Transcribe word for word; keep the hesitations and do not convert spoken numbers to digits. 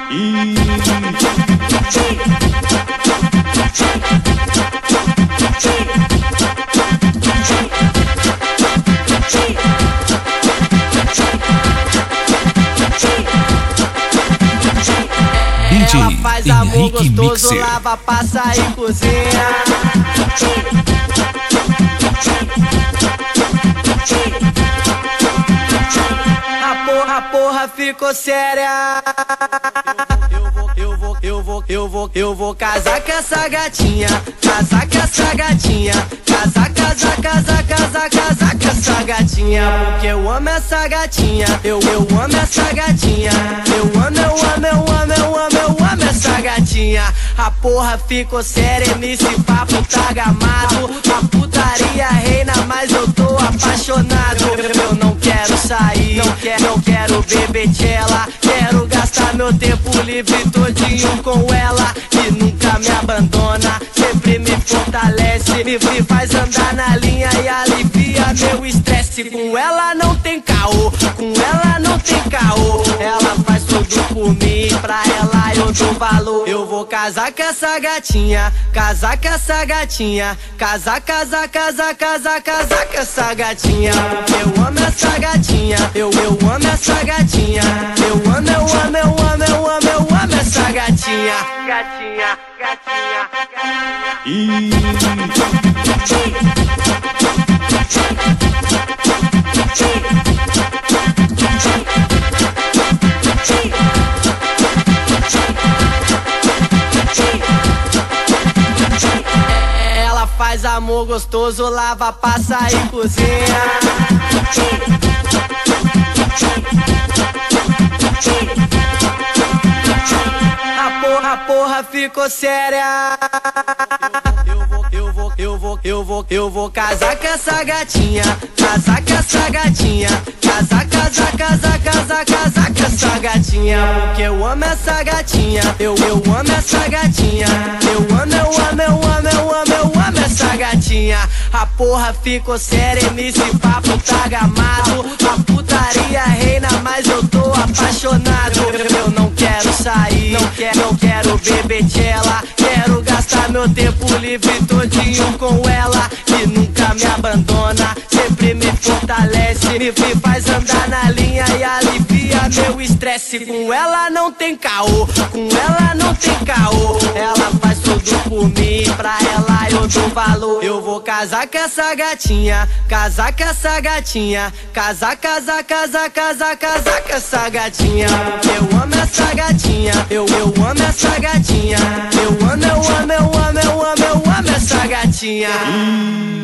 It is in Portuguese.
Ela faz amor gostoso, Mixer. lava, passa e cozinha. A porra, a porra ficou séria. Eu vou, eu vou, eu vou, eu vou, eu vou casar com essa gatinha. Casar com essa gatinha. Casar, casar, casar, casar, casar com essa gatinha. Porque eu amo essa gatinha. Eu, eu amo essa gatinha. Eu amo, eu amo, eu amo, eu amo, eu amo essa gatinha. A porra ficou séria nesse papo tá gamado. A putaria reina, mas eu tô apaixonado. Eu não quero sair, não quero, não quero beber tchela. Quero gastar meu tempo livre todinho com ela. Que nunca me abandona, sempre me fortalece. Me, me faz andar na linha e alivia meu estresse. Com ela não tem caô, com ela não tem caô. Ela faz tudo por mim, pra ela eu dou valor. Eu vou casar com essa gatinha, casar com essa gatinha. Casar, casar, casar, casar, casar com essa gatinha. Eu amo essa gatinha, eu, eu amo essa gatinha. Eu amo, eu amo, eu amo, eu amo, eu amo essa gatinha. Gatinha, gatinha, gatinha. Ela faz amor gostoso, lava, passa e cozinha. A porra, a porra ficou séria. Eu vou, eu vou, eu vou, eu vou, eu vou casar com essa gatinha. Casar com essa gatinha. Casar, casar, casar, casar, casar com essa gatinha. Porque eu amo essa gatinha. Eu, eu amo essa gatinha. Eu amo, eu amo, eu amo, eu amo, eu amo essa gatinha. A porra ficou séria nesse papo tá gamado. A putaria reina, mas eu tô apaixonado. Eu não quero sair, não quero, não quero beber tchela. Quero gastar meu tempo livre todinho com ela. Que nunca me abandona, sempre me fortalece. Me, me faz andar na linha e alivia meu estresse. Com ela não tem caô, com ela não tem caô. Ela faz tudo por mim, pra ela eu dou valor. Eu vou casar com essa gatinha, casar com essa gatinha. Casar, casar, casar, casar, casar com essa gatinha. Eu amo essa gatinha, eu, eu amo essa gatinha. Eu amo, eu amo, eu amo, eu amo, eu amo essa gatinha.